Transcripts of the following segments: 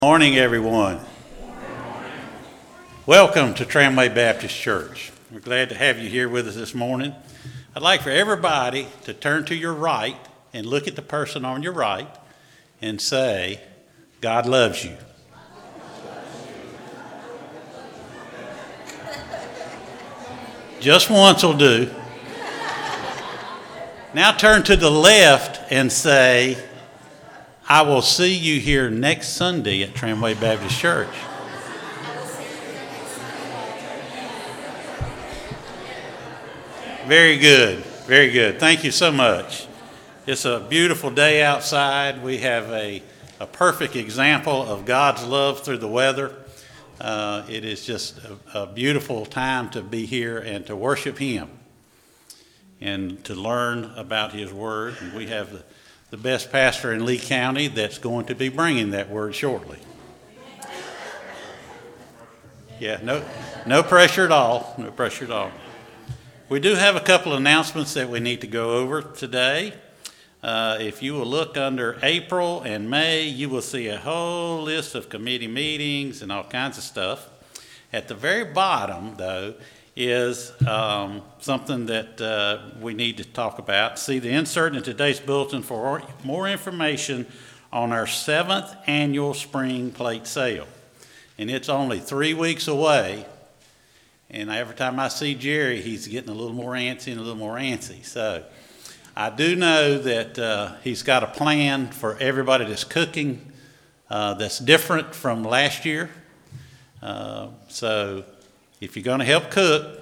Morning, everyone. Welcome to Tramway Baptist Church. We're glad to have you here with us this morning. I'd like for everybody to turn to your right and look at the person on your right and say, God loves you. Just once will do. Now turn to the left and say, I will see you here next Sunday at Tramway Baptist Church. Very good, very good. Thank you so much. It's a beautiful day outside. We have a perfect example of God's love through the weather. It is just a beautiful time to be here and to worship Him and to learn about His Word. And we have the best pastor in Lee County that's going to be bringing that word shortly. Yeah, no pressure at all. No pressure at all. We do have a couple of announcements that we need to go over today. If you will look under April and May, you will see a whole list of committee meetings and all kinds of stuff. At the very bottom, though, is something that we need to talk about. See the insert in today's bulletin for more information on our 7th annual spring plate sale. And it's only 3 weeks away. And every time I see Jerry, he's getting a little more antsy and a little more antsy. So I do know that he's got a plan for everybody that's cooking that's different from last year. So if you're going to help cook,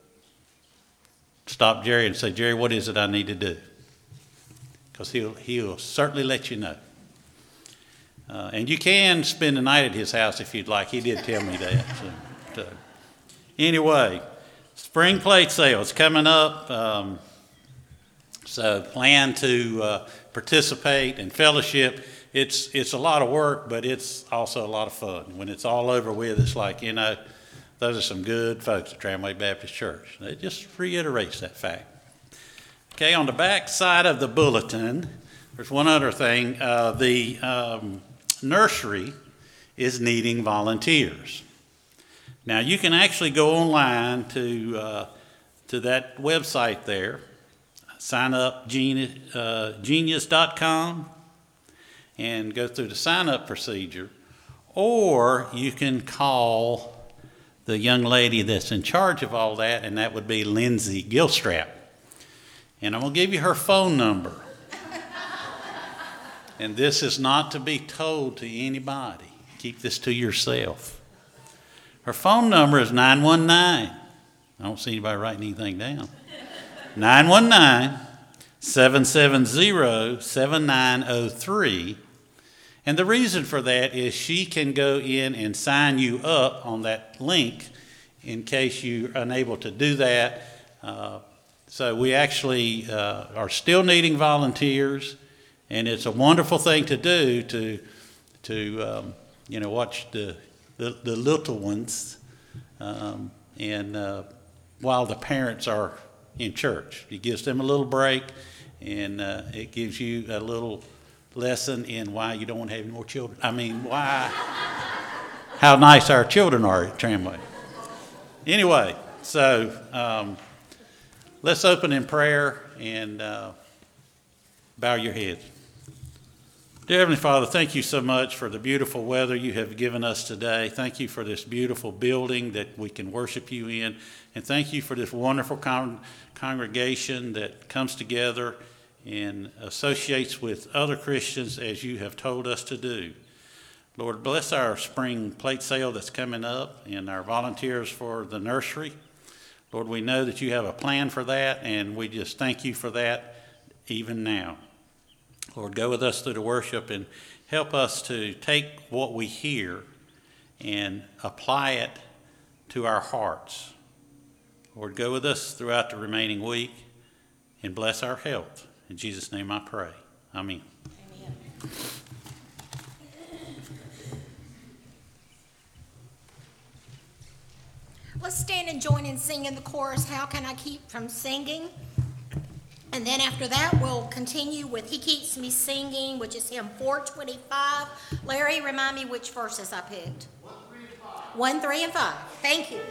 stop Jerry and say, Jerry, what is it I need to do? Because he'll certainly let you know. And you can spend the night at his house if you'd like. He did tell me that. So anyway, spring plate sale is coming up. So plan to participate and fellowship. It's a lot of work, but it's also a lot of fun. When it's all over with, it's like, those are some good folks at Tramway Baptist Church. It just reiterates that fact. Okay, on the back side of the bulletin, there's one other thing. The nursery is needing volunteers. Now, you can actually go online to that website there, sign up genius.com, and go through the sign-up procedure, or you can call the young lady that's in charge of all that, and that would be Lindsay Gilstrap. And I'm going to give you her phone number. And this is not to be told to anybody. Keep this to yourself. Her phone number is 919. I don't see anybody writing anything down. 919-770-7903. And the reason for that is she can go in and sign you up on that link in case you're unable to do that. So we actually are still needing volunteers, and it's a wonderful thing to do to watch the little ones and while the parents are in church. It gives them a little break, and it gives you a little lesson in why you don't want to have any more children. How nice our children are at Tramway. Anyway, so let's open in prayer and bow your heads. Dear Heavenly Father, thank you so much for the beautiful weather you have given us today. Thank you for this beautiful building that we can worship you in. And thank you for this wonderful congregation that comes together and associates with other Christians as you have told us to do. Lord, bless our spring plate sale that's coming up and our volunteers for the nursery. Lord, we know that you have a plan for that, and we just thank you for that even now. Lord, go with us through the worship and help us to take what we hear and apply it to our hearts. Lord, go with us throughout the remaining week and bless our health. In Jesus' name I pray. Amen. Amen. Let's stand and join in singing the chorus, How Can I Keep from Singing? And then after that, we'll continue with He Keeps Me Singing, which is hymn 425. Larry, remind me which verses I picked. 1, 3, and 5. Thank you.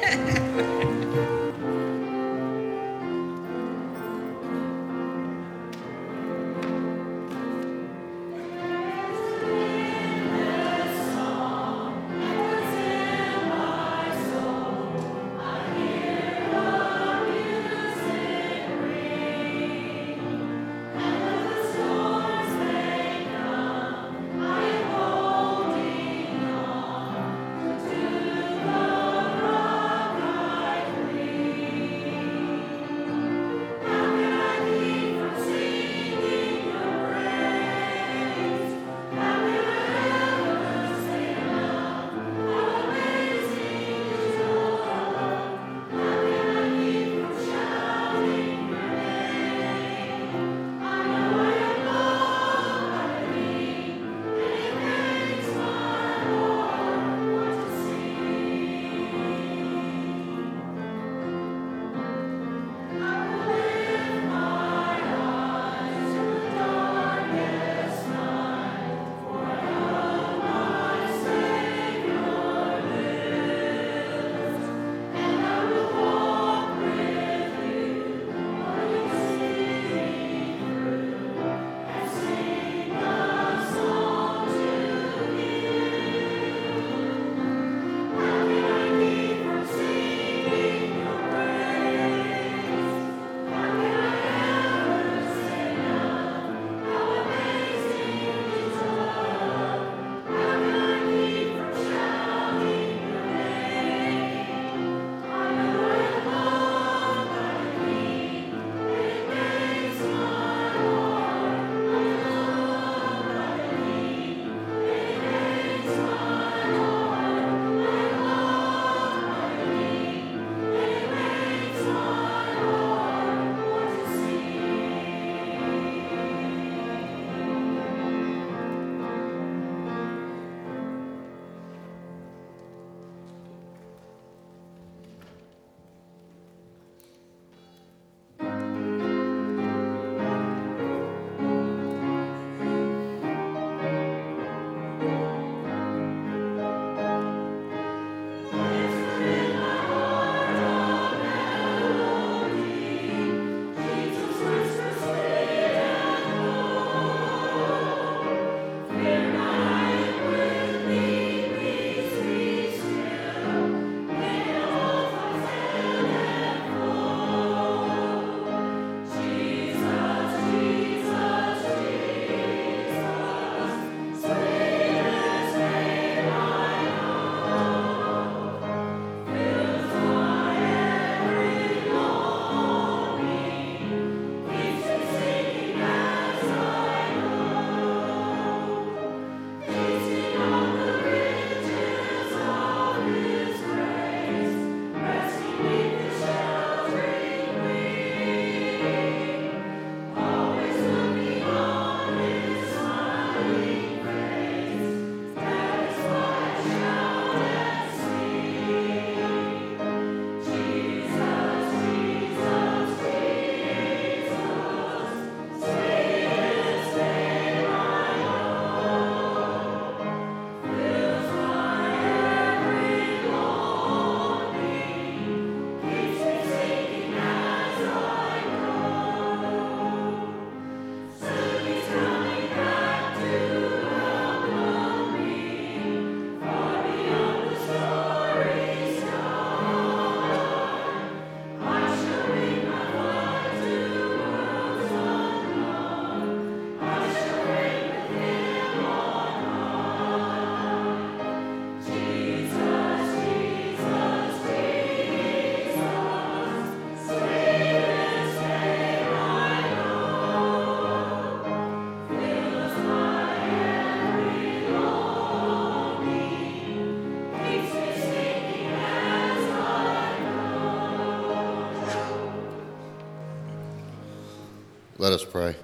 Let us pray.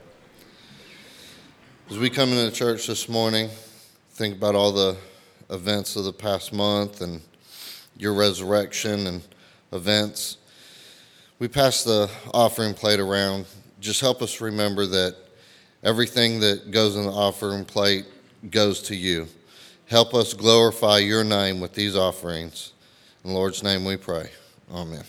As we come into church this morning, think about all the events of the past month and your resurrection and events. We pass the offering plate around just help us remember that everything that goes in the offering plate goes to you. Help us glorify your name with these offerings. In the Lord's name we pray. Amen.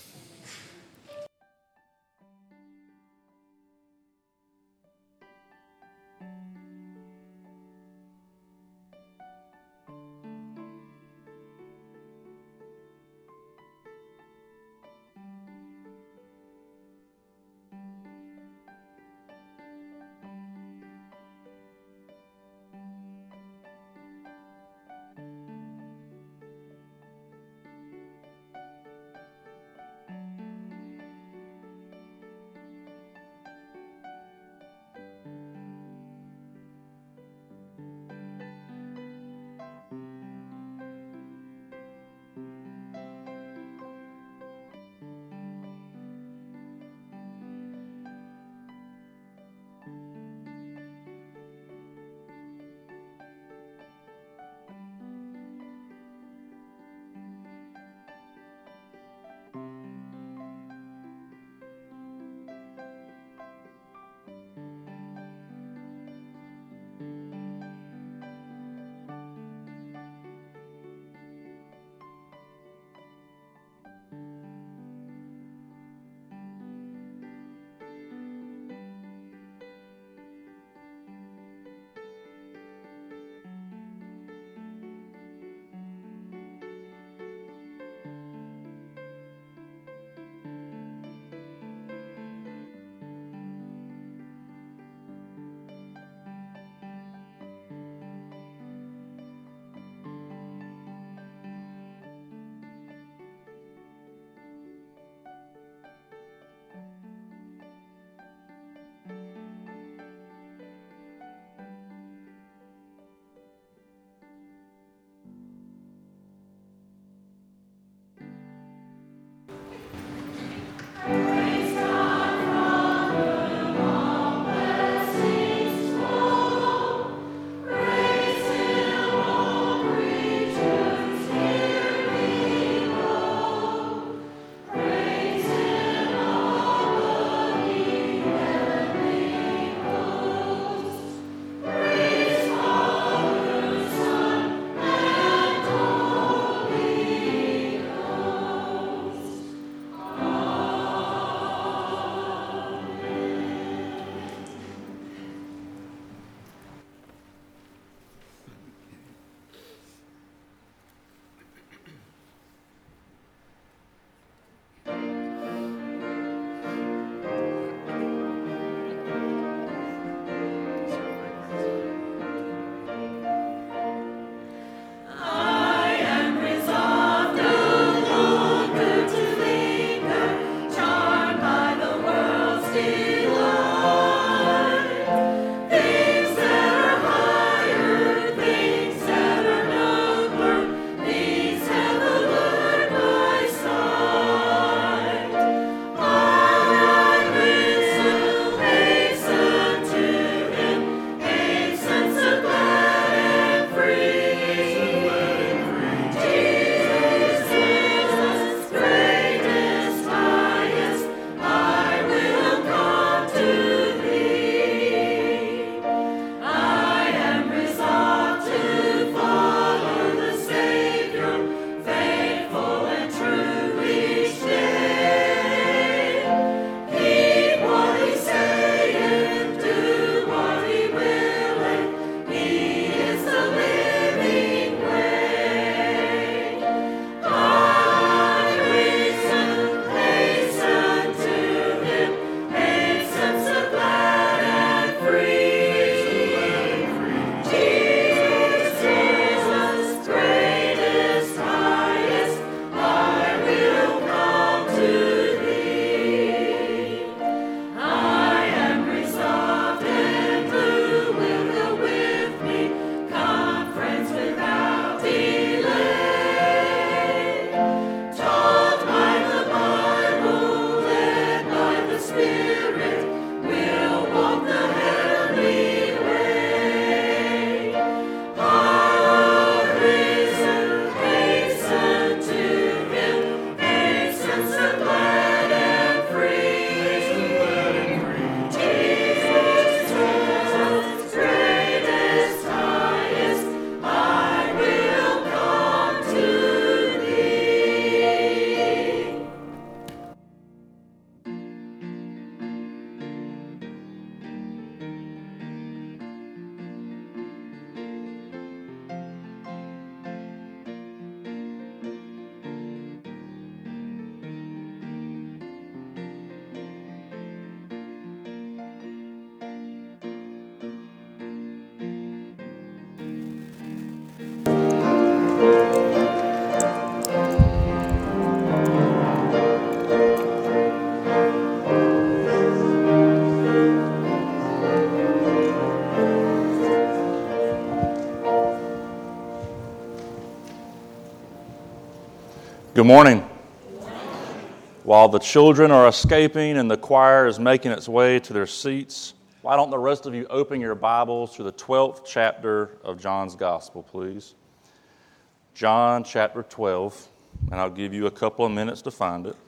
Good morning. While the children are escaping and the choir is making its way to their seats, why don't the rest of you open your Bibles to the 12th chapter of John's Gospel, please? John chapter 12, and I'll give you a couple of minutes to find it.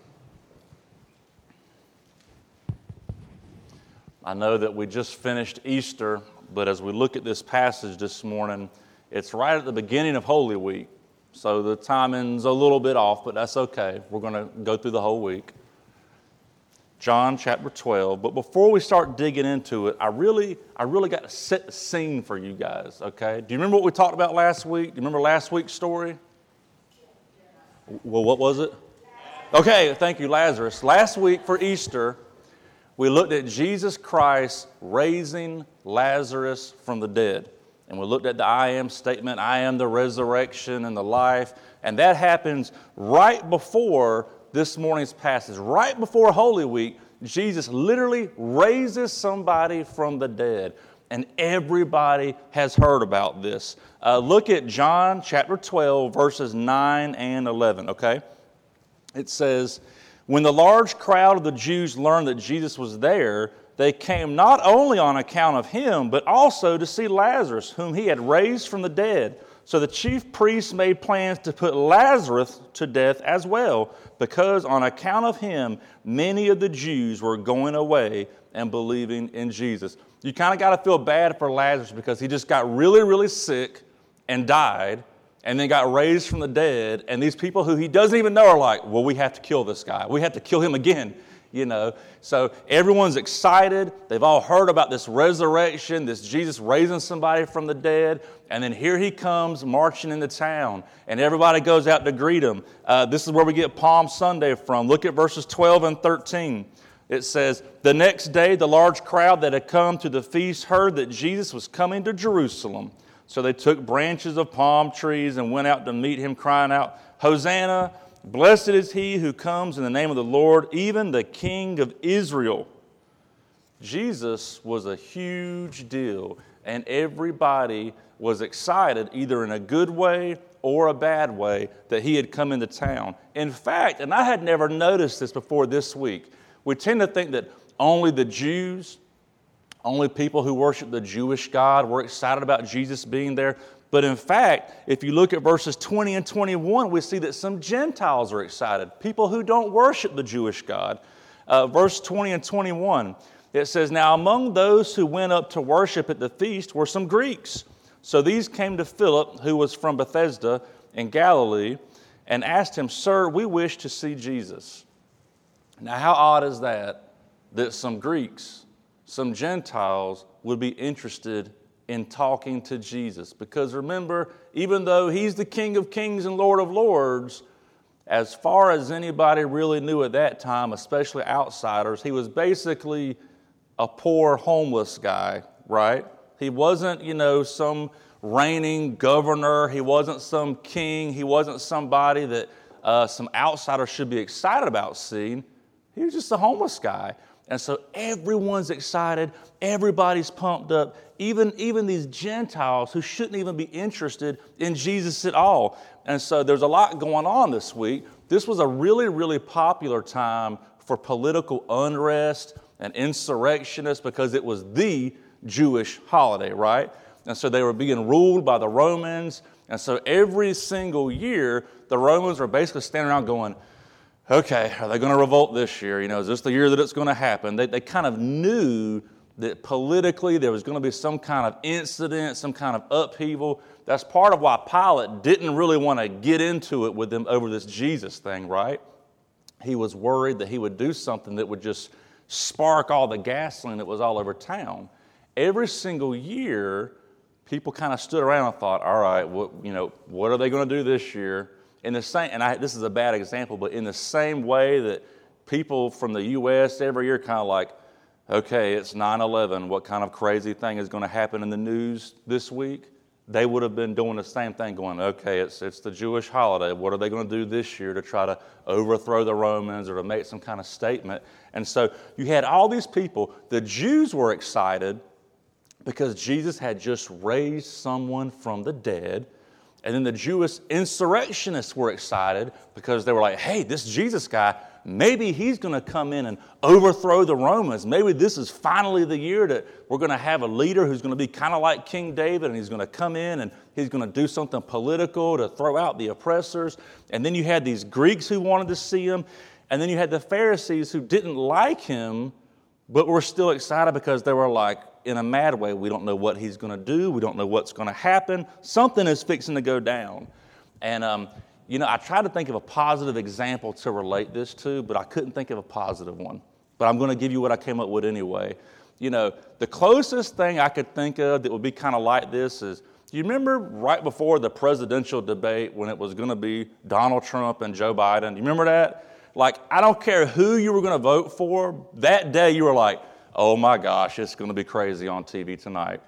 I know that we just finished Easter, but as we look at this passage this morning, it's right at the beginning of Holy Week. So the timing's a little bit off, but that's okay. We're going to go through the whole week. John chapter 12. But before we start digging into it, I really got to set the scene for you guys, okay? Do you remember what we talked about last week? Do you remember last week's story? Well, what was it? Okay, thank you, Lazarus. Last week for Easter, we looked at Jesus Christ raising Lazarus from the dead. And we looked at the I am statement, I am the resurrection and the life. And that happens right before this morning's passage. Right before Holy Week, Jesus literally raises somebody from the dead. And everybody has heard about this. Look at John chapter 12, verses 9 and 11, okay? It says, when the large crowd of the Jews learned that Jesus was there, they came not only on account of him, but also to see Lazarus, whom he had raised from the dead. So the chief priests made plans to put Lazarus to death as well, because on account of him, many of the Jews were going away and believing in Jesus. You kind of got to feel bad for Lazarus because he just got really, really sick and died, and then got raised from the dead. And these people who he doesn't even know are like, well, we have to kill this guy. We have to kill him again. You know, so everyone's excited. They've all heard about this resurrection, this Jesus raising somebody from the dead. And then here he comes marching into town, and everybody goes out to greet him. This is where we get Palm Sunday from. Look at verses 12 and 13. It says, the next day the large crowd that had come to the feast heard that Jesus was coming to Jerusalem. So they took branches of palm trees and went out to meet him, crying out, Hosanna! Blessed is he who comes in the name of the Lord, even the King of Israel. Jesus was a huge deal, and everybody was excited, either in a good way or a bad way, that he had come into town. In fact, and I had never noticed this before this week, we tend to think that only the Jews, only people who worship the Jewish God were excited about Jesus being there. But in fact, if you look at verses 20 and 21, we see that some Gentiles are excited, people who don't worship the Jewish God. Verse 20 and 21, it says, now among those who went up to worship at the feast were some Greeks. So these came to Philip, who was from Bethsaida in Galilee, and asked him, Sir, we wish to see Jesus. Now how odd is that some Greeks, some Gentiles would be interested in talking to Jesus? Because remember, even though he's the King of Kings and Lord of Lords, as far as anybody really knew at that time, especially outsiders, he was basically a poor homeless guy, right? He wasn't, some reigning governor. He wasn't some king. He wasn't somebody that some outsiders should be excited about seeing. He was just a homeless guy. And so everyone's excited. Everybody's pumped up. Even these Gentiles who shouldn't even be interested in Jesus at all. And so there's a lot going on this week. This was a really, really popular time for political unrest and insurrectionists because it was the Jewish holiday, right? And so they were being ruled by the Romans. And so every single year, the Romans were basically standing around going, okay, are they going to revolt this year? Is this the year that it's going to happen? They kind of knew that politically there was going to be some kind of incident, some kind of upheaval. That's part of why Pilate didn't really want to get into it with them over this Jesus thing, right? He was worried that he would do something that would just spark all the gasoline that was all over town. Every single year, people kind of stood around and thought, all right, what are they going to do this year? In the same, this is a bad example, but in the same way that people from the U.S. every year kind of like, okay, it's 9/11, what kind of crazy thing is going to happen in the news this week? They would have been doing the same thing, going, okay, it's the Jewish holiday. What are they going to do this year to try to overthrow the Romans or to make some kind of statement? And so you had all these people. The Jews were excited because Jesus had just raised someone from the dead. And then the Jewish insurrectionists were excited because they were like, hey, this Jesus guy, maybe he's going to come in and overthrow the Romans. Maybe this is finally the year that we're going to have a leader who's going to be kind of like King David, and he's going to come in and he's going to do something political to throw out the oppressors. And then you had these Greeks who wanted to see him. And then you had the Pharisees who didn't like him, but were still excited because they were like, in a mad way, we don't know what he's going to do. We don't know what's going to happen. Something is fixing to go down. And, I tried to think of a positive example to relate this to, but I couldn't think of a positive one. But I'm going to give you what I came up with anyway. The closest thing I could think of that would be kind of like this is, do you remember right before the presidential debate when it was going to be Donald Trump and Joe Biden? Do you remember that? Like, I don't care who you were going to vote for. That day you were like, oh my gosh, it's going to be crazy on TV tonight.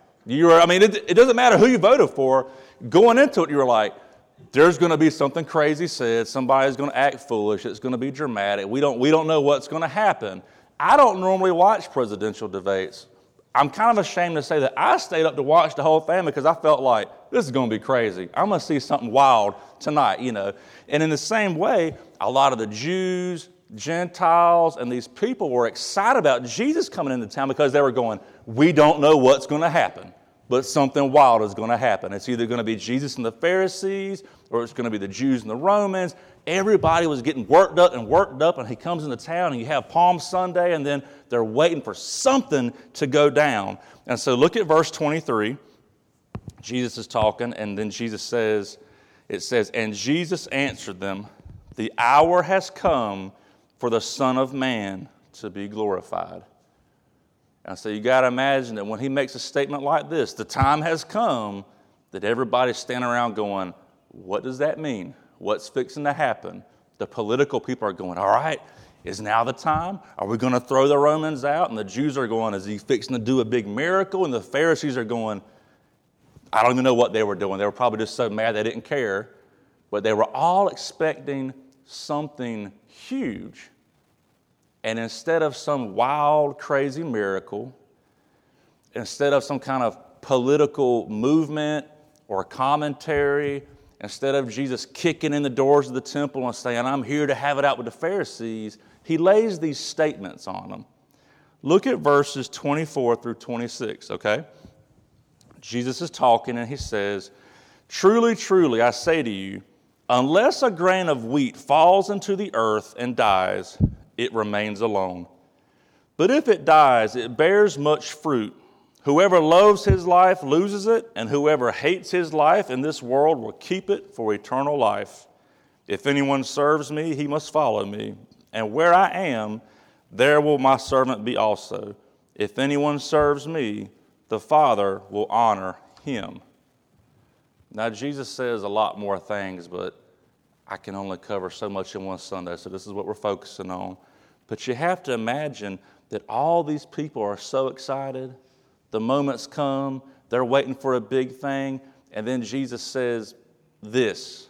It doesn't matter who you voted for. Going into it, you were like, there's going to be something crazy said. Somebody's going to act foolish. It's going to be dramatic. We don't know what's going to happen. I don't normally watch presidential debates. I'm kind of ashamed to say that I stayed up to watch the whole thing because I felt like this is going to be crazy. I'm going to see something wild tonight, And in the same way, a lot of the Jews, Gentiles, and these people were excited about Jesus coming into town because they were going, we don't know what's going to happen, but something wild is going to happen. It's either going to be Jesus and the Pharisees, or it's going to be the Jews and the Romans. Everybody was getting worked up, and he comes into town, and you have Palm Sunday, and then they're waiting for something to go down. And so look at verse 23. Jesus is talking, and then it says, and Jesus answered them, the hour has come for the Son of Man to be glorified. And so you got to imagine that when he makes a statement like this, the time has come, that everybody's standing around going, what does that mean? What's fixing to happen? The political people are going, all right, is now the time? Are we going to throw the Romans out? And the Jews are going, is he fixing to do a big miracle? And the Pharisees are going, I don't even know what they were doing. They were probably just so mad they didn't care. But they were all expecting something huge. And instead of some wild, crazy miracle, instead of some kind of political movement or commentary, instead of Jesus kicking in the doors of the temple and saying, I'm here to have it out with the Pharisees, he lays these statements on them. Look at verses 24 through 26, okay? Jesus is talking and he says, truly, truly, I say to you, unless a grain of wheat falls into the earth and dies, it remains alone. But if it dies, it bears much fruit. Whoever loves his life loses it, and whoever hates his life in this world will keep it for eternal life. If anyone serves me, he must follow me. And where I am, there will my servant be also. If anyone serves me, the Father will honor him. Now, Jesus says a lot more things, but I can only cover so much in one Sunday, so this is what we're focusing on. But you have to imagine that all these people are so excited. The moment's come, they're waiting for a big thing, and then Jesus says this.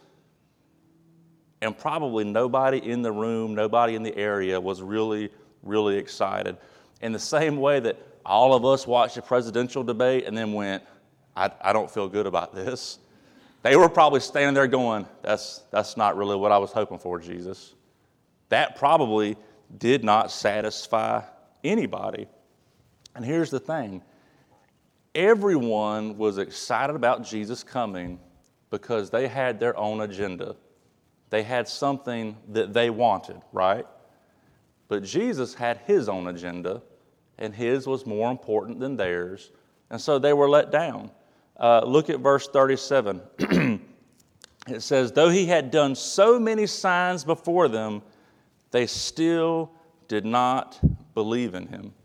And probably nobody in the room, nobody in the area was really, really excited. In the same way that all of us watched a presidential debate and then went, I don't feel good about this. They were probably standing there going, that's not really what I was hoping for, Jesus. That probably did not satisfy anybody. And here's the thing. Everyone was excited about Jesus coming because they had their own agenda. They had something that they wanted, right? But Jesus had his own agenda, and his was more important than theirs, and so they were let down. Look at verse 37. It says, though he had done so many signs before them, they still did not believe in him.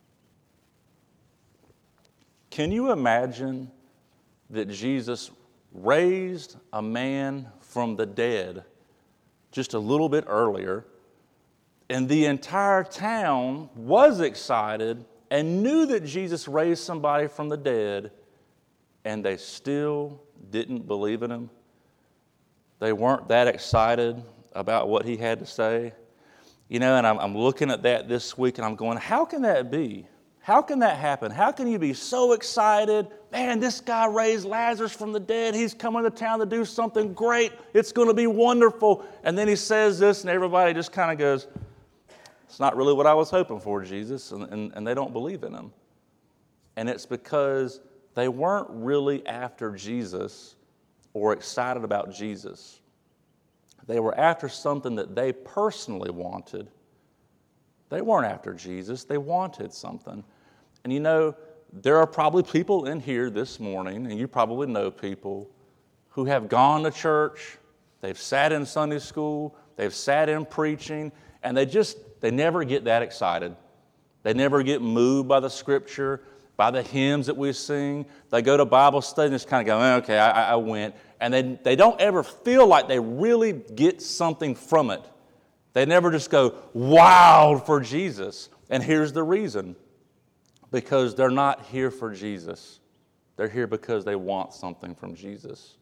Can you imagine that Jesus raised a man from the dead just a little bit earlier, and the entire town was excited and knew that Jesus raised somebody from the dead, and they still didn't believe in him? They weren't that excited about what he had to say. And I'm looking at that this week, and I'm going, how can that be? How can that happen? How can you be so excited? Man, this guy raised Lazarus from the dead. He's coming to town to do something great. It's going to be wonderful. And then he says this, and everybody just kind of goes, it's not really what I was hoping for, Jesus. And they don't believe in him. And it's because they weren't really after Jesus or excited about Jesus. They were after something that they personally wanted. They weren't after Jesus. They wanted something. And you know, there are probably people in here this morning, and you probably know people, who have gone to church, they've sat in Sunday school, they've sat in preaching, and they never get that excited. They never get moved by the Scripture, by the hymns that we sing. They go to Bible study and just kind of go, okay, I went. And they don't ever feel like they really get something from it. They never just go wild for Jesus. And here's the reason. Because they're not here for Jesus. They're here because they want something from Jesus.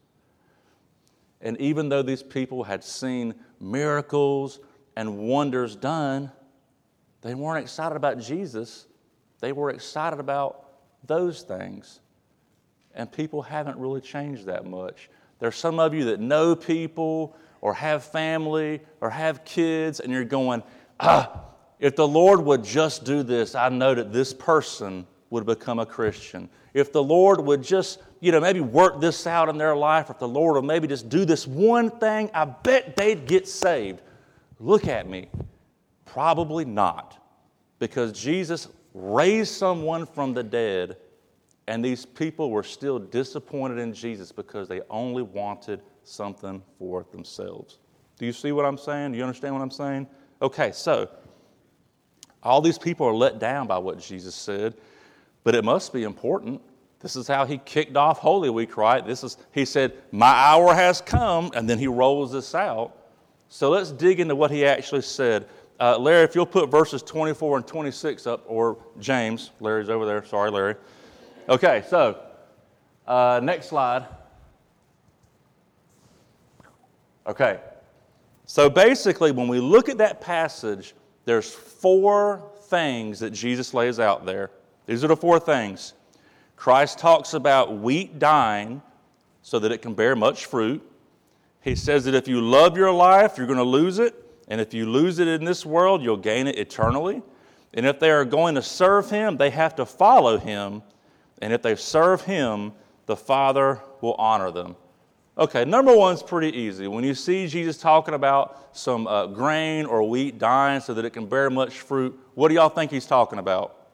And even though these people had seen miracles and wonders done, they weren't excited about Jesus. They were excited about those things. And people haven't really changed that much. There's some of you that know people or have family or have kids, and you're going, if the Lord would just do this, I know that this person would become a Christian. If the Lord would just, maybe work this out in their life, if the Lord would maybe just do this one thing, I bet they'd get saved. Look at me. Probably not. Because Jesus raised someone from the dead, and these people were still disappointed in Jesus because they only wanted something for themselves. Do you see what I'm saying? Do you understand what I'm saying? Okay, so all these people are let down by what Jesus said, but it must be important. This is how he kicked off Holy Week, right? He said, my hour has come, and then he rolls this out. So let's dig into what he actually said. Larry, if you'll put verses 24 and 26 up, or James. Larry's over there. Sorry, Larry. Okay, so next slide. Okay, so basically when we look at that passage, there's 4 things that Jesus lays out there. These are the 4 things. Christ talks about wheat dying so that it can bear much fruit. He says that if you love your life, you're going to lose it. And if you lose it in this world, you'll gain it eternally. And if they are going to serve him, they have to follow him. And if they serve him, the Father will honor them. Okay, number 1's pretty easy. When you see Jesus talking about some grain or wheat dying so that it can bear much fruit, what do y'all think he's talking about?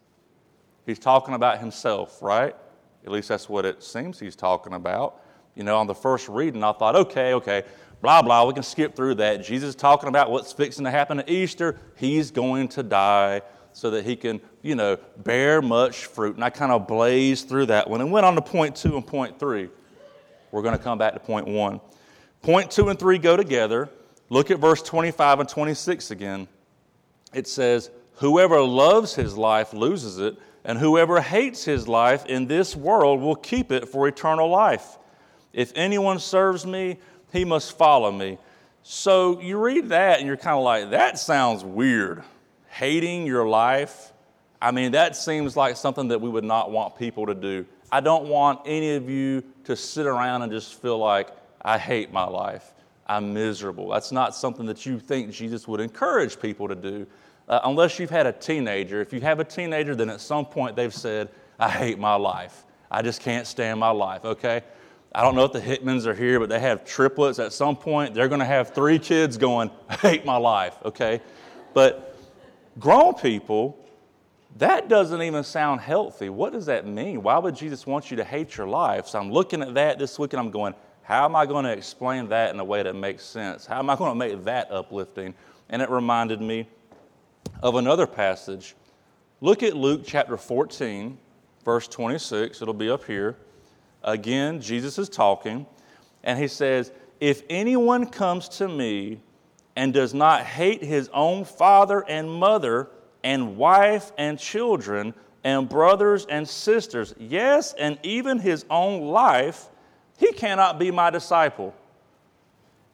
He's talking about himself, right? At least that's what it seems he's talking about. On the first reading, I thought, okay, blah, blah, we can skip through that. Jesus is talking about what's fixing to happen at Easter. He's going to die so that he can, bear much fruit. And I kind of blazed through that one and went on to point 2 and point 3. We're going to come back to point 1. Point 2 and 3 go together. Look at verse 25 and 26 again. It says, whoever loves his life loses it, and whoever hates his life in this world will keep it for eternal life. If anyone serves me, he must follow me. So you read that and you're kind of like, that sounds weird. Hating your life. I mean, that seems like something that we would not want people to do. I don't want any of you to sit around and just feel like, I hate my life. I'm miserable. That's not something that you think Jesus would encourage people to do. Unless you've had a teenager. If you have a teenager, then at some point they've said, I hate my life. I just can't stand my life, okay? I don't know if the Hickmans are here, but they have triplets. At some point, they're going to have 3 kids going, I hate my life, okay? But grown people, that doesn't even sound healthy. What does that mean? Why would Jesus want you to hate your life? So I'm looking at that this week and I'm going, how am I going to explain that in a way that makes sense? How am I going to make that uplifting? And it reminded me of another passage. Look at Luke chapter 14, verse 26. It'll be up here. Again, Jesus is talking, and he says, if anyone comes to me and does not hate his own father and mother and wife and children and brothers and sisters, yes, and even his own life, he cannot be my disciple.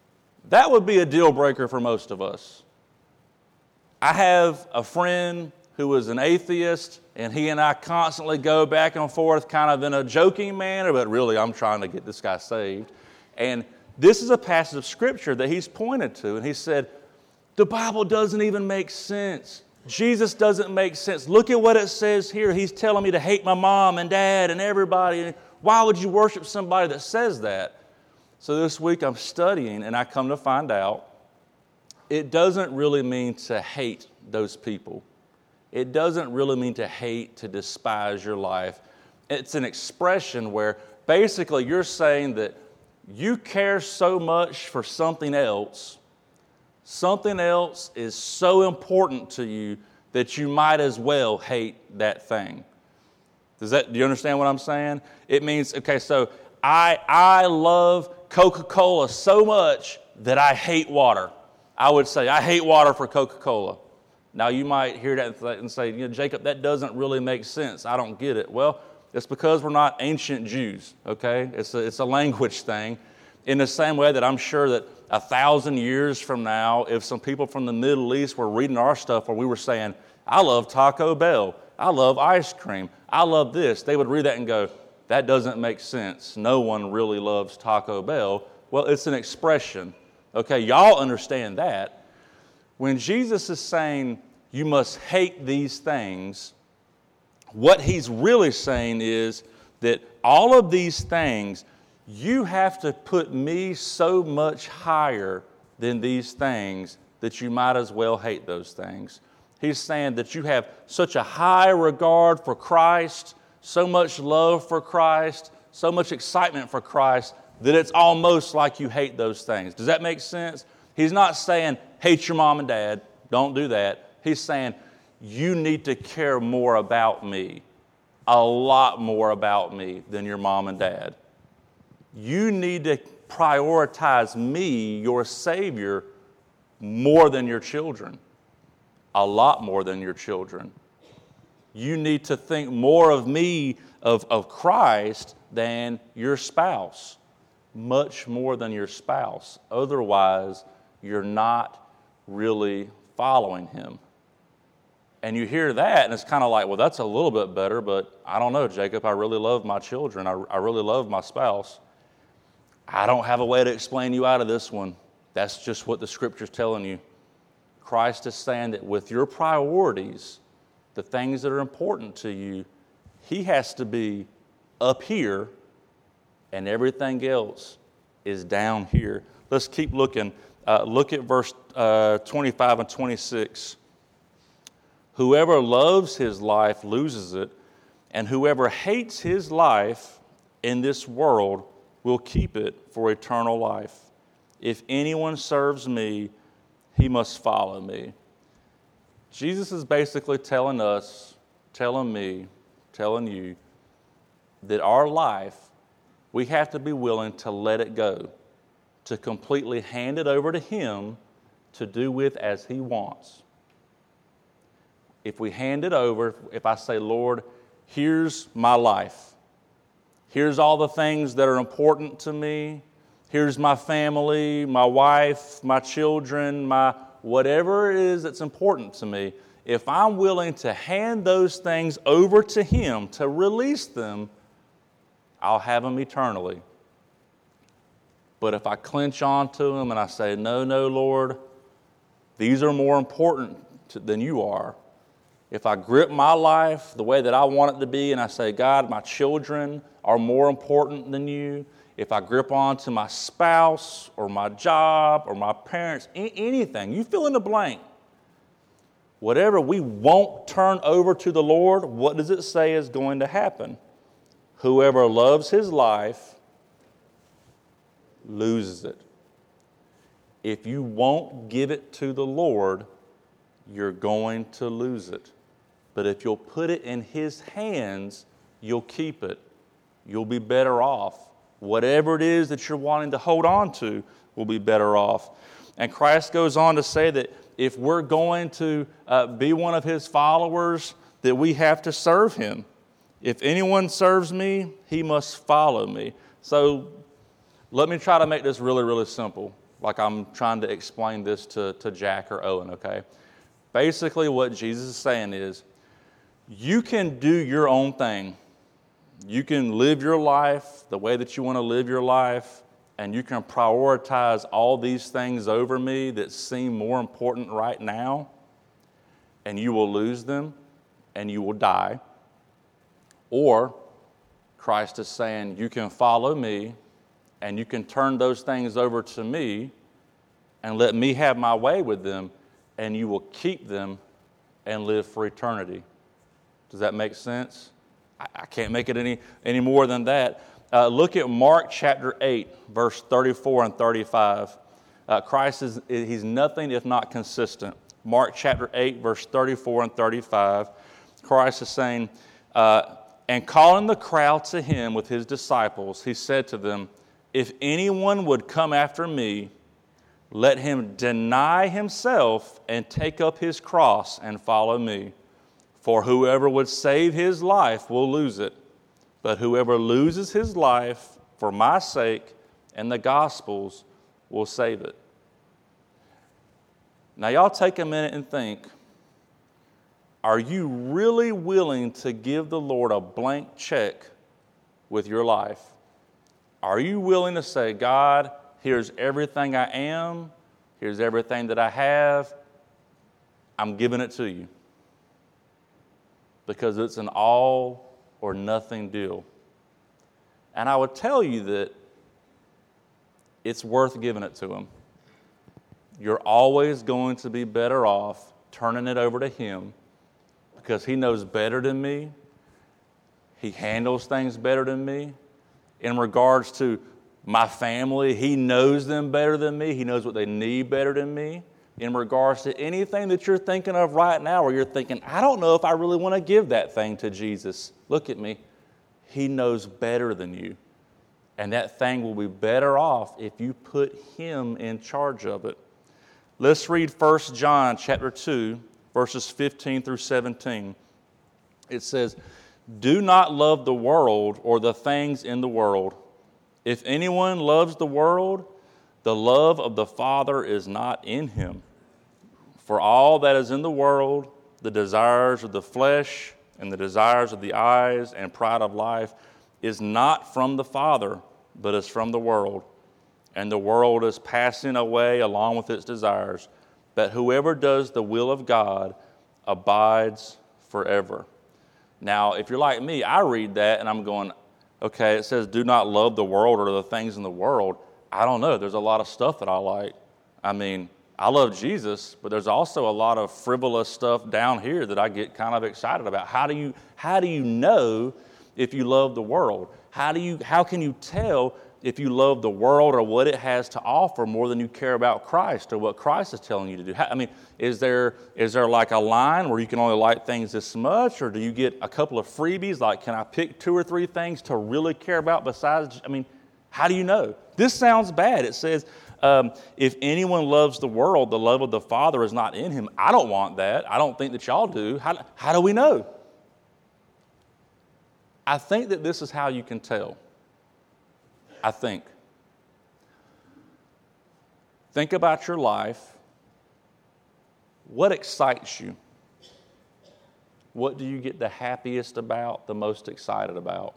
That would be a deal breaker for most of us. I have a friend who was an atheist, and he and I constantly go back and forth kind of in a joking manner, but really I'm trying to get this guy saved. And this is a passage of Scripture that he's pointed to, and he said, the Bible doesn't even make sense. Jesus doesn't make sense. Look at what it says here. He's telling me to hate my mom and dad and everybody. Why would you worship somebody that says that? So this week I'm studying, and I come to find out it doesn't really mean to hate those people. It doesn't really mean to hate, to despise your life. It's an expression where basically you're saying that you care so much for something else is so important to you that you might as well hate that thing. Do you understand what I'm saying? It means, okay, so I love Coca-Cola so much that I hate water. I would say, I hate water for Coca-Cola. Now, you might hear that and say, Jacob, that doesn't really make sense. I don't get it. Well, it's because we're not ancient Jews, okay? It's a language thing. In the same way that I'm sure that 1,000 years from now, if some people from the Middle East were reading our stuff where we were saying, I love Taco Bell, I love ice cream, I love this, they would read that and go, that doesn't make sense. No one really loves Taco Bell. Well, it's an expression. Okay, y'all understand that. When Jesus is saying you must hate these things, what he's really saying is that all of these things, you have to put me so much higher than these things that you might as well hate those things. He's saying that you have such a high regard for Christ, so much love for Christ, so much excitement for Christ, that it's almost like you hate those things. Does that make sense? He's not saying, hate your mom and dad, don't do that. He's saying, you need to care more about me, a lot more about me than your mom and dad. You need to prioritize me, your Savior, more than your children, a lot more than your children. You need to think more of me, of Christ, than your spouse, much more than your spouse. Otherwise, you're not really following him. And you hear that, and it's kind of like, well, that's a little bit better, but I don't know, Jacob, I really love my children. I really love my spouse. I don't have a way to explain you out of this one. That's just what the Scripture's telling you. Christ is saying that with your priorities, the things that are important to you, he has to be up here, and everything else is down here. Let's keep looking. Look at verse 25 and 26. Whoever loves his life loses it, and whoever hates his life in this world will keep it for eternal life. If anyone serves me, he must follow me. Jesus is basically telling us, telling me, telling you that our life, we have to be willing to let it go, to completely hand it over to him to do with as he wants. If we hand it over, if I say, Lord, here's my life. Here's all the things that are important to me. Here's my family, my wife, my children, my whatever it is that's important to me. If I'm willing to hand those things over to him, to release them, I'll have them eternally. But if I clench onto them and I say, no, Lord, these are more important than you are. If I grip my life the way that I want it to be and I say, God, my children are more important than you. If I grip on to my spouse or my job or my parents, anything, you fill in the blank. Whatever we won't turn over to the Lord, what does it say is going to happen? Whoever loves his life loses it. If you won't give it to the Lord, you're going to lose it. But if you'll put it in his hands, you'll keep it. You'll be better off. Whatever it is that you're wanting to hold on to will be better off. And Christ goes on to say that if we're going to be one of his followers, that we have to serve him. If anyone serves me, he must follow me. So let me try to make this really, really simple, like I'm trying to explain this to Jack or Owen, okay? Basically what Jesus is saying is, You can do your own thing. You can live your life the way that you want to live your life, and you can prioritize all these things over me that seem more important right now, and you will lose them, and you will die. Or Christ is saying, you can follow me, and you can turn those things over to me, and let me have my way with them, and you will keep them and live for eternity. Does that make sense? I can't make it any more than that. Look at Mark chapter 8, verse 34 and 35. Christ he's nothing if not consistent. Mark chapter 8, verse 34 and 35. Christ is saying, and calling the crowd to him with his disciples, he said to them, if anyone would come after me, let him deny himself and take up his cross and follow me. For whoever would save his life will lose it, but whoever loses his life for my sake and the gospel's will save it. Now y'all take a minute and think, are you really willing to give the Lord a blank check with your life? Are you willing to say, God, here's everything I am, here's everything that I have, I'm giving it to you? Because it's an all or nothing deal. And I would tell you that it's worth giving it to him. You're always going to be better off turning it over to him because he knows better than me. He handles things better than me. In regards to my family, he knows them better than me. He knows what they need better than me. In regards to anything that you're thinking of right now, or you're thinking, I don't know if I really want to give that thing to Jesus. Look at me. He knows better than you. And that thing will be better off if you put him in charge of it. Let's read 1 John chapter 2, verses 15 through 17. It says, do not love the world or the things in the world. If anyone loves the world, the love of the Father is not in him. For all that is in the world, the desires of the flesh and the desires of the eyes and pride of life, is not from the Father, but is from the world. And the world is passing away along with its desires. But whoever does the will of God abides forever. Now, if you're like me, I read that and I'm going, okay, it says do not love the world or the things in the world. I don't know. There's a lot of stuff that I like. I mean, I love Jesus, but there's also a lot of frivolous stuff down here that I get kind of excited about. How do you know if you love the world? How can you tell if you love the world or what it has to offer more than you care about Christ or what Christ is telling you to do? I mean, is there like a line where you can only like things this much, or do you get a couple of freebies? Like, can I pick 2 or 3 things to really care about besides? I mean, how do you know? This sounds bad. It says, if anyone loves the world, the love of the Father is not in him. I don't want that. I don't think that y'all do. How do we know? I think that this is how you can tell. I think. Think about your life. What excites you? What do you get the happiest about, the most excited about?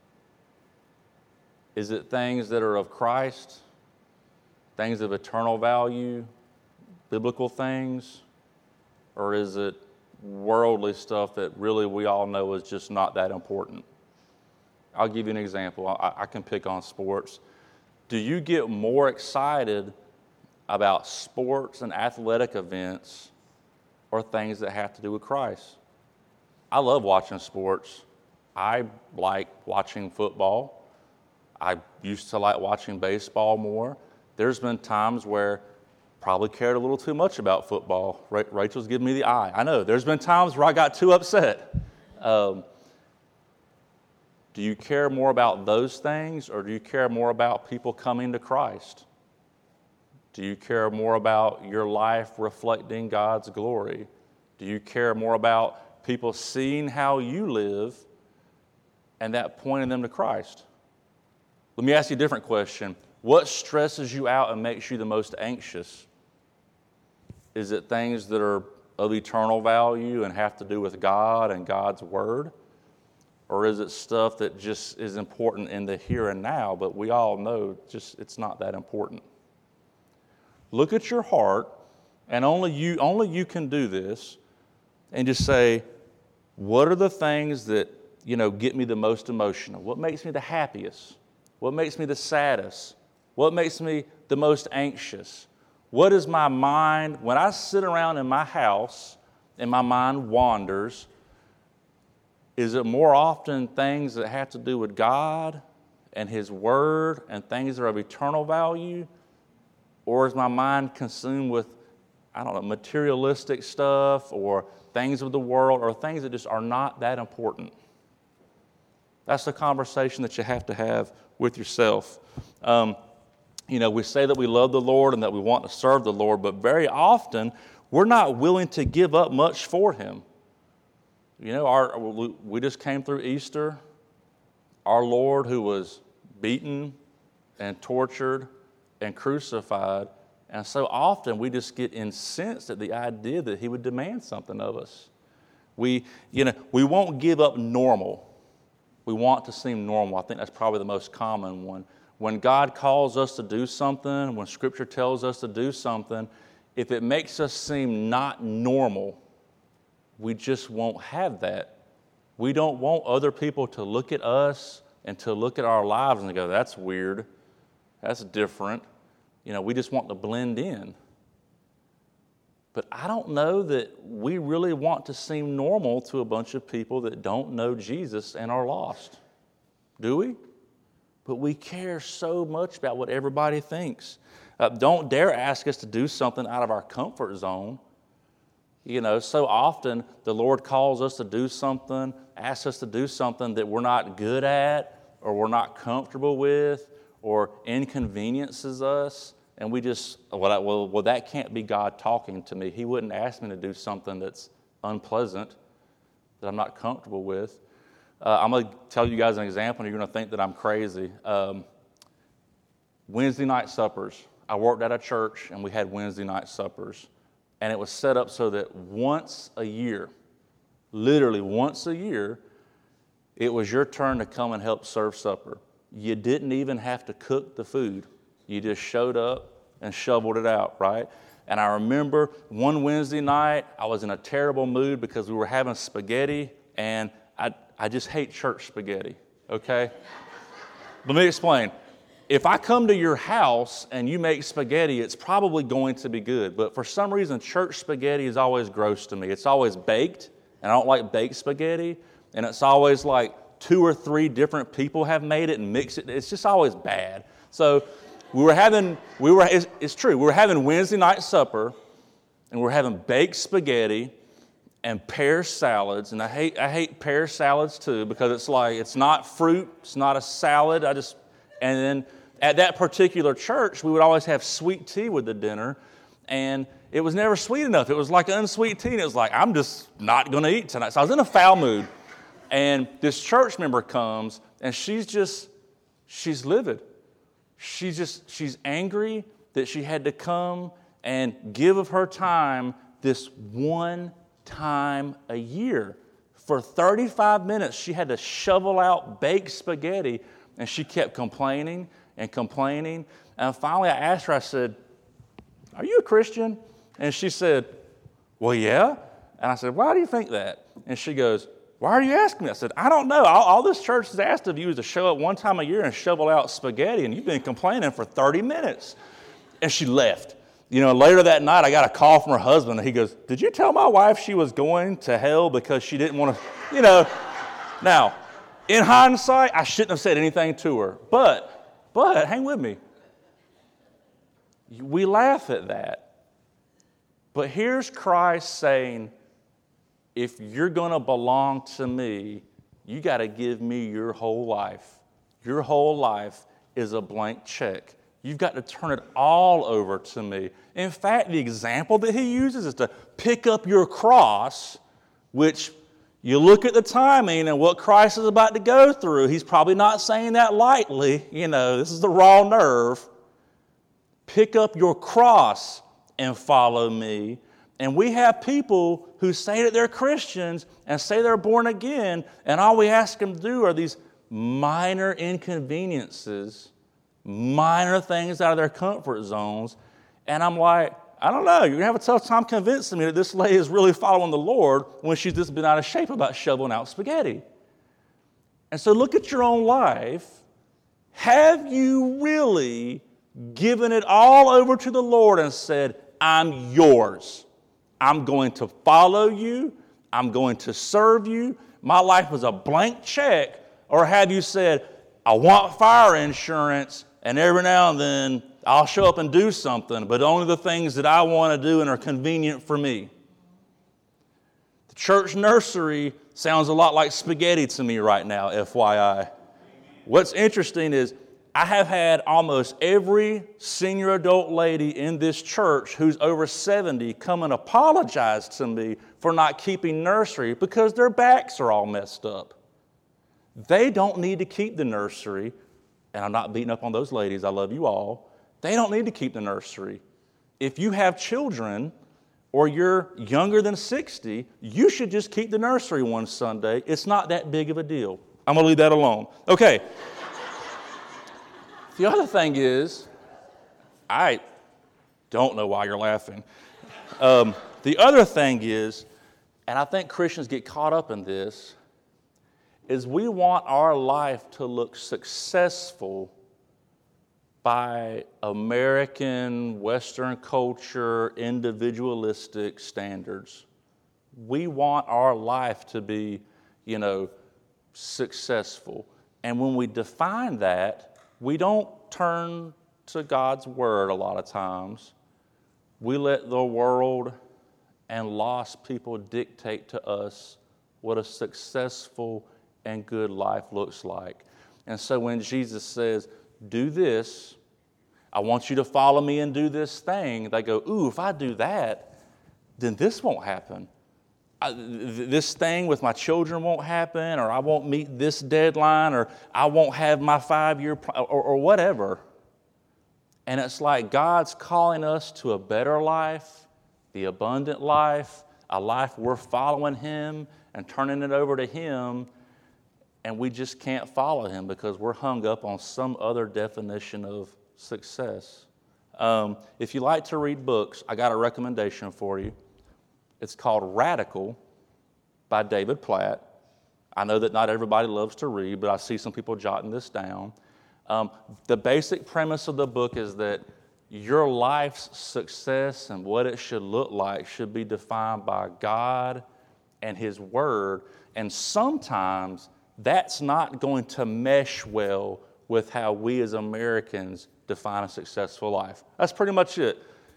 Is it things that are of Christ? Things of eternal value? Biblical things? Or is it worldly stuff that really we all know is just not that important? I'll give you an example. I can pick on sports. Do you get more excited about sports and athletic events or things that have to do with Christ? I love watching sports. I like watching football. I used to like watching baseball more. There's been times where probably cared a little too much about football. Rachel's giving me the eye. I know. There's been times where I got too upset. Do you care more about those things, or do you care more about people coming to Christ? Do you care more about your life reflecting God's glory? Do you care more about people seeing how you live and that pointing them to Christ? Let me ask you a different question. What stresses you out and makes you the most anxious? Is it things that are of eternal value and have to do with God and God's Word? Or is it stuff that just is important in the here and now, but we all know just it's not that important? Look at your heart, and only you can do this, and just say, what are the things that, get me the most emotional? What makes me the happiest? What makes me the saddest? What makes me the most anxious? What is my mind, when I sit around in my house and my mind wanders, is it more often things that have to do with God and His Word and things that are of eternal value? Or is my mind consumed with, materialistic stuff or things of the world or things that just are not that important? That's the conversation that you have to have with yourself. We say that we love the Lord and that we want to serve the Lord, but very often we're not willing to give up much for Him. We just came through Easter. Our Lord, who was beaten and tortured and crucified, and so often we just get incensed at the idea that He would demand something of us. We won't give up normal. We want to seem normal. I think that's probably the most common one. When God calls us to do something, when Scripture tells us to do something, if it makes us seem not normal, we just won't have that. We don't want other people to look at us and to look at our lives and go, that's weird, that's different. We just want to blend in. But I don't know that we really want to seem normal to a bunch of people that don't know Jesus and are lost. Do we? But we care so much about what everybody thinks. Don't dare ask us to do something out of our comfort zone. So often the Lord calls us to do something, asks us to do something that we're not good at or we're not comfortable with or inconveniences us. And we just, well, that can't be God talking to me. He wouldn't ask me to do something that's unpleasant, that I'm not comfortable with. I'm going to tell you guys an example, and you're going to think that I'm crazy. Wednesday night suppers. I worked at a church, and we had Wednesday night suppers. And it was set up so that once a year, literally once a year, it was your turn to come and help serve supper. You didn't even have to cook the food. You just showed up and shoveled it out, right? And I remember one Wednesday night, I was in a terrible mood because we were having spaghetti, and I just hate church spaghetti, okay? Let me explain. If I come to your house and you make spaghetti, it's probably going to be good. But for some reason, church spaghetti is always gross to me. It's always baked, and I don't like baked spaghetti. And it's always like 2 or 3 different people have made it and mixed it. It's just always bad. So it's true. We were having Wednesday night supper, and we're having baked spaghetti and pear salads. And I hate pear salads too, because it's not fruit, it's not a salad. And then at that particular church, we would always have sweet tea with the dinner, and it was never sweet enough. It was like unsweet tea, and it was like, I'm just not going to eat tonight. So I was in a foul mood, and this church member comes, and she's livid. She's angry that she had to come and give of her time this one time a year. For 35 minutes, she had to shovel out baked spaghetti, and she kept complaining and complaining. And finally, I asked her, I said, "Are you a Christian?" And she said, "Well, yeah." And I said, "Why do you think that?" And she goes, "Why are you asking me?" I said, "I don't know. All this church has asked of you is to show up one time a year and shovel out spaghetti, and you've been complaining for 30 minutes. And she left. Later that night, I got a call from her husband, and he goes, "Did you tell my wife she was going to hell because she didn't want to, Now, in hindsight, I shouldn't have said anything to her. But hang with me. We laugh at that. But here's Christ saying, if you're going to belong to me, you got to give me your whole life. Your whole life is a blank check. You've got to turn it all over to me. In fact, the example that he uses is to pick up your cross, which you look at the timing and what Christ is about to go through. He's probably not saying that lightly. This is the raw nerve. Pick up your cross and follow me. And we have people who say that they're Christians and say they're born again, and all we ask them to do are these minor inconveniences, minor things out of their comfort zones. And I'm like, I don't know, you're going to have a tough time convincing me that this lady is really following the Lord when she's just been out of shape about shoveling out spaghetti. And so look at your own life. Have you really given it all over to the Lord and said, I'm yours. I'm going to follow you. I'm going to serve you. My life is a blank check. Or have you said, I want fire insurance, and every now and then I'll show up and do something, but only the things that I want to do and are convenient for me. The church nursery sounds a lot like spaghetti to me right now, FYI. What's interesting is I have had almost every senior adult lady in this church who's over 70 come and apologize to me for not keeping nursery because their backs are all messed up. They don't need to keep the nursery, and I'm not beating up on those ladies, I love you all. They don't need to keep the nursery. If you have children or you're younger than 60, you should just keep the nursery one Sunday. It's not that big of a deal. I'm going to leave that alone. Okay. The other thing is, I don't know why you're laughing. The other thing is, and I think Christians get caught up in this, is we want our life to look successful by American, Western culture, individualistic standards. We want our life to be, successful. And when we define that, we don't turn to God's Word a lot of times. We let the world and lost people dictate to us what a successful and good life looks like. And so when Jesus says, do this, I want you to follow me and do this thing, they go, ooh, if I do that, then this won't happen. This thing with my children won't happen, or I won't meet this deadline, or I won't have my 5-year plan, or whatever. And it's like God's calling us to a better life, the abundant life, a life we're following Him and turning it over to Him, and we just can't follow Him because we're hung up on some other definition of success. If you like to read books, I got a recommendation for you. It's called Radical by David Platt. I know that not everybody loves to read, but I see some people jotting this down. The basic premise of the book is that your life's success and what it should look like should be defined by God and His Word. And sometimes that's not going to mesh well with how we as Americans define a successful life. That's pretty much it.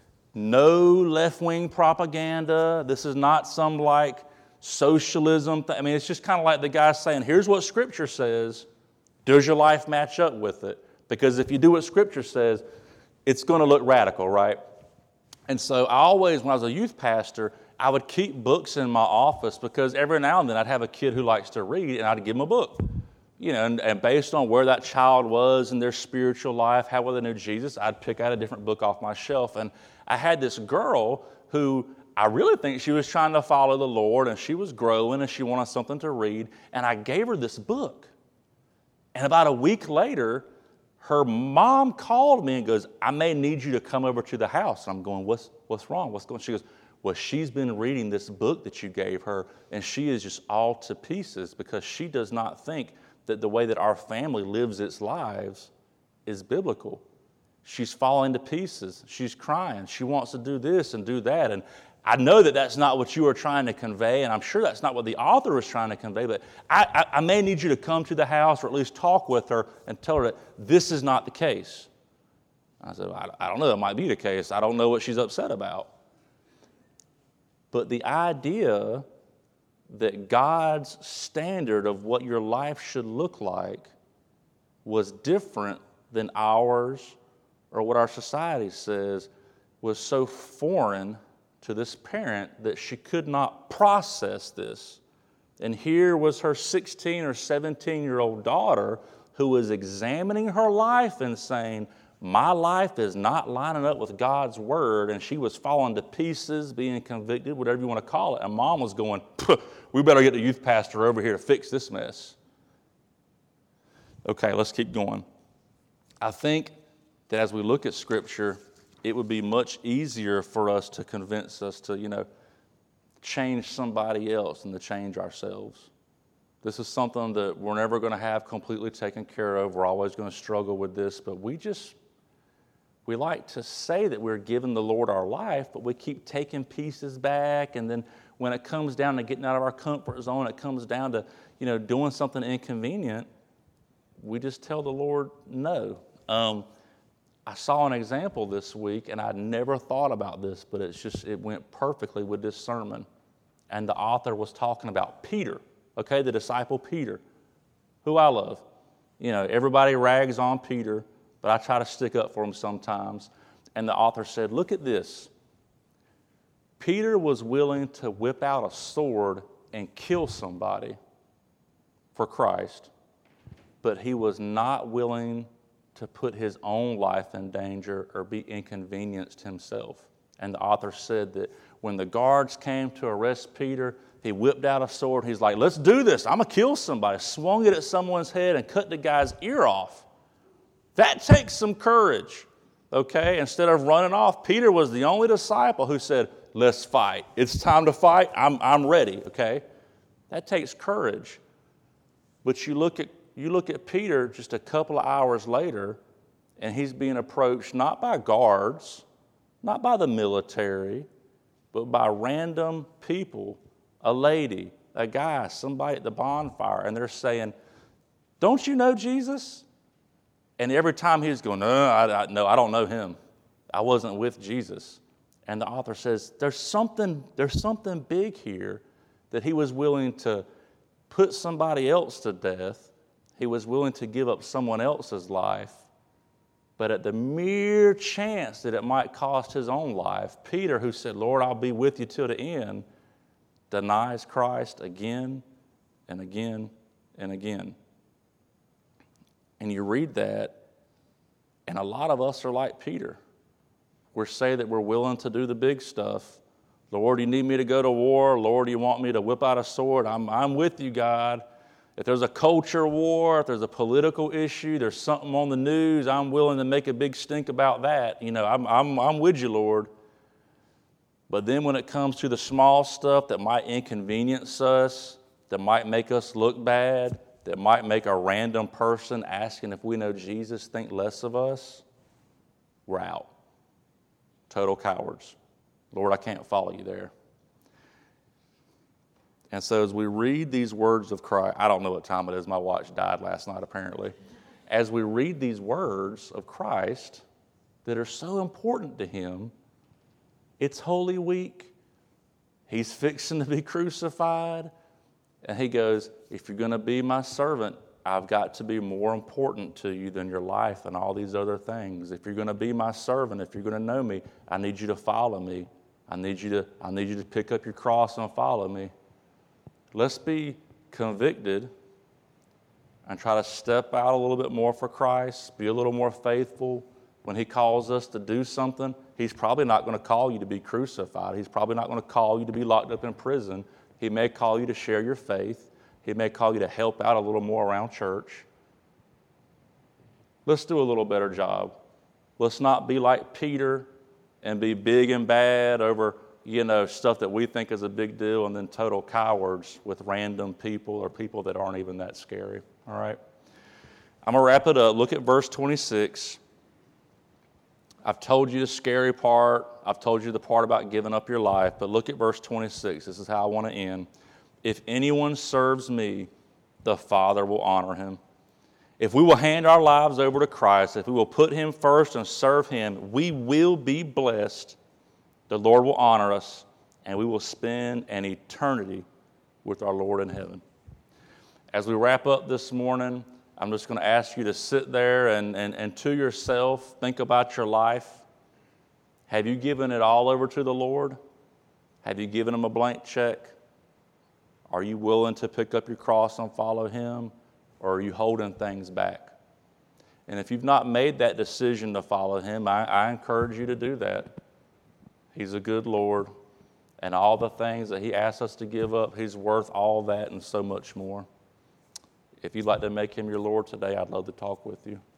No left-wing propaganda. This is not some like socialism. It's just kind of like the guy saying, here's what Scripture says. Does your life match up with it? Because if you do what Scripture says, it's going to look radical, right? And so I always, when I was a youth pastor, I would keep books in my office because every now and then I'd have a kid who likes to read and I'd give him a book. And based on where that child was in their spiritual life, how well they knew Jesus, I'd pick out a different book off my shelf. And I had this girl who I really think she was trying to follow the Lord, and she was growing and she wanted something to read. And I gave her this book. And about a week later, her mom called me and goes, I may need you to come over to the house. And I'm going, what's wrong? What's going on? She goes, well, she's been reading this book that you gave her, and she is just all to pieces because she does not think that the way that our family lives its lives is biblical. She's falling to pieces. She's crying. She wants to do this and do that. And I know that that's not what you were trying to convey, and I'm sure that's not what the author was trying to convey, but I may need you to come to the house or at least talk with her and tell her that this is not the case. I said, I don't know. It might be the case. I don't know what she's upset about. But the idea that God's standard of what your life should look like was different than ours or what our society says was so foreign to this parent that she could not process this. And here was her 16 or 17-year-old daughter who was examining her life and saying, my life is not lining up with God's word, and she was falling to pieces, being convicted, whatever you want to call it. And Mom was going, we better get the youth pastor over here to fix this mess. Okay, let's keep going. I think that as we look at Scripture, it would be much easier for us to convince us to, change somebody else than to change ourselves. This is something that we're never going to have completely taken care of. We're always going to struggle with this, but we like to say that we're giving the Lord our life, but we keep taking pieces back, and then when it comes down to getting out of our comfort zone, it comes down to, doing something inconvenient, we just tell the Lord no. I saw an example this week, and I'd never thought about this, but it went perfectly with this sermon. And the author was talking about Peter, okay, the disciple Peter, who I love. Everybody rags on Peter, but I try to stick up for him sometimes. And the author said, look at this. Peter was willing to whip out a sword and kill somebody for Christ, but he was not willing to put his own life in danger or be inconvenienced himself. And the author said that when the guards came to arrest Peter, he whipped out a sword. He's like, let's do this. I'm going to kill somebody. Swung it at someone's head and cut the guy's ear off. That takes some courage, okay? Instead of running off, Peter was the only disciple who said, let's fight. It's time to fight. I'm ready, okay? That takes courage. But you look at Peter just a couple of hours later, and he's being approached not by guards, not by the military, but by random people, a lady, a guy, somebody at the bonfire, and they're saying, don't you know Jesus? And every time he's going, no, I don't know him. I wasn't with Jesus. And the author says, there's something big here, that he was willing to put somebody else to death. He was willing to give up someone else's life. But at the mere chance that it might cost his own life, Peter, who said, Lord, I'll be with you till the end, denies Christ again and again and again. And you read that, and a lot of us are like Peter. We say that we're willing to do the big stuff. Lord, you need me to go to war? Lord, you want me to whip out a sword? I'm with you, God. If there's a culture war, if there's a political issue, there's something on the news, I'm willing to make a big stink about that. I'm with you, Lord. But then when it comes to the small stuff that might inconvenience us, that might make us look bad, that might make a random person asking if we know Jesus think less of us, we're out. Total cowards. Lord, I can't follow you there. And so as we read these words of Christ, I don't know what time it is. My watch died last night, apparently. As we read these words of Christ that are so important to him, it's Holy Week. He's fixing to be crucified. And he goes, if you're going to be my servant, I've got to be more important to you than your life and all these other things. If you're going to be my servant, if you're going to know me, I need you to follow me. I need you to pick up your cross and follow me. Let's be convicted and try to step out a little bit more for Christ, be a little more faithful. When he calls us to do something, he's probably not going to call you to be crucified. He's probably not going to call you to be locked up in prison. He may call you to share your faith. He may call you to help out a little more around church. Let's do a little better job. Let's not be like Peter and be big and bad over stuff that we think is a big deal, and then total cowards with random people or people that aren't even that scary. All right? I'm going to wrap it up. Look at verse 26. I've told you the scary part. I've told you the part about giving up your life. But look at verse 26. This is how I want to end. If anyone serves me, the Father will honor him. If we will hand our lives over to Christ, if we will put him first and serve him, we will be blessed. The Lord will honor us, and we will spend an eternity with our Lord in heaven. As we wrap up this morning, I'm just going to ask you to sit there and to yourself, think about your life. Have you given it all over to the Lord? Have you given him a blank check? Are you willing to pick up your cross and follow him? Or are you holding things back? And if you've not made that decision to follow him, I encourage you to do that. He's a good Lord, and all the things that he asks us to give up, he's worth all that and so much more. If you'd like to make him your Lord today, I'd love to talk with you.